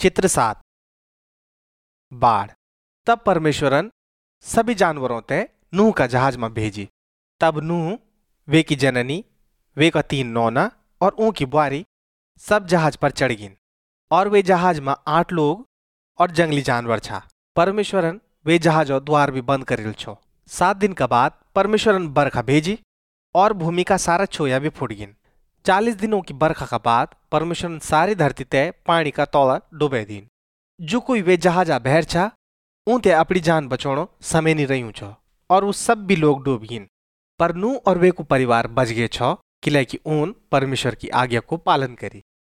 चित्र 7 बाढ़। तब परमेश्वरन सभी जानवरों ते नूह का जहाज में भेजी। तब नूह, वे की जननी, वे का 3 नौना और ऊँ की बुआरी सब जहाज पर चढ़ गिन। और वे जहाज में 8 लोग और जंगली जानवर छा। परमेश्वरन वे जहाज और द्वार भी बंद करिल छो। 7 दिन का बाद परमेश्वरन बरखा भेजी और भूमि का सारा छोया भी फूट गिन। 40 दिनों की बरखा का बाद परमेश्वरन सारी धरती ते पानी का तौला डुबे दीन। जो कोई वे जहाजा बहर छा ऊते अपनी जान बचाणो समय नहीं रही छो और वो सब भी लोग डूब गिन। पर नूह और वे को परिवार बच गए छो किले की ऊन परमेश्वर की आज्ञा को पालन करी।